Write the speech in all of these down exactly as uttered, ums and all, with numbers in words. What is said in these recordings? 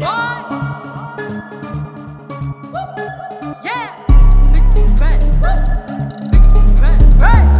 What? Yeah. Bitches be pressed. Bitches be pressed. Pressed.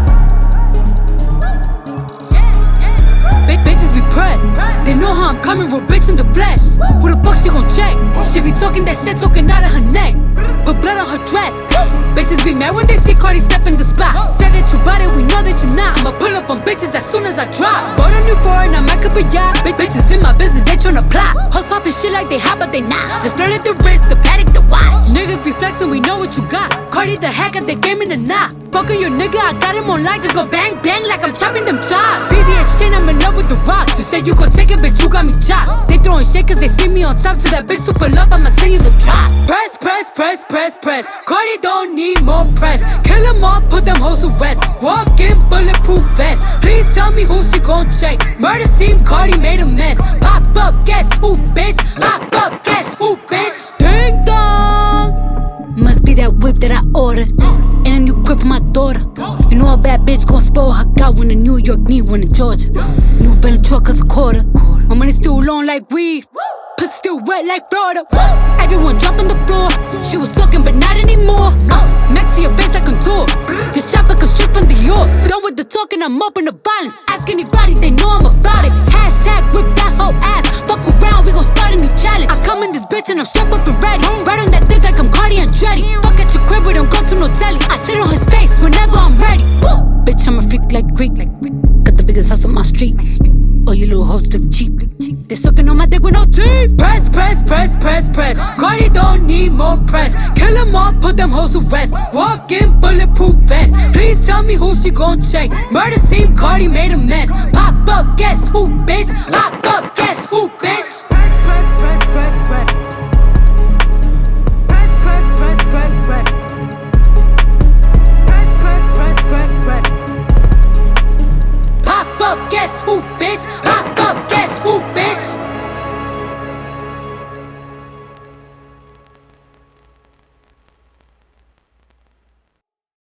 Yeah, yeah. Big bitches be pressed. They know how I'm coming, real bitch in the flesh. Who the fuck she gon' check? She be talking that shit, talking out of her neck. But blood on her dress. Bitches be mad when they see Cardi step in the spot. Say that you bought it, we know that you not. I'ma pull up on bitches as soon as I drop. Bought a new foreign, I might up a yacht. Big bitches in my business, they tryna plot. Hoes poppin' shit like they hot, but they not. Just flirt at the wrist, the paddock, the watch. Niggas be flexin', we know what you got. Cardi the hack at the game in the knot. Fuckin' your nigga, I got him on lock. Just go bang, bang like I'm chopping them chops. V V S chain, I'm in love with the rocks. You said you gon' take it, bitch, you got me chopped. They throwin' shit cause they see me on top. To that bitch super love, I'ma send you the drop. Press, press, press, press, press. Cardi don't need more press. Kill them all, put them hoes to rest. Walk in bulletproof vest. Please tell me who she gon' check. Murder scene, Cardi made a mess. Pop up, guess who, bitch? Pop up, guess who, bitch? Ding dong. Must be that whip that I ordered. And a new crib for my daughter. You know a bad bitch gon' spoil her. Got one in New York, need one in Georgia. New Bentley truck is a quarter. My money still long like weed. Pussy still wet like Florida. Everyone drop on the floor. She was talking, but not anymore. Uh, next to your face, I contour. This chopper can shoot from the York. Done with the talking, I'm open to violence. Ask anybody, they know I'm about it. Hashtag whip that whole ass. Fuck around, we gon' start a new challenge. I come in this bitch and I'm strapped up and ready. Right on that dick like I'm Cardi Andretti. Fuck at your crib, we don't go to no telly. I sit on his face whenever I'm ready. Woo! Bitch, I'm a freak like Greek. Got the biggest house on my street. Oh, you little hoes look cheap. They sucking on my dick with no teeth. Press, press, press, press, press. Cardi don't need more press. Kill them all, put them hoes to rest. Walk in bulletproof vest. Please tell me who she gon' check. Murder scene, Cardi made a mess. Pop up, guess who, bitch?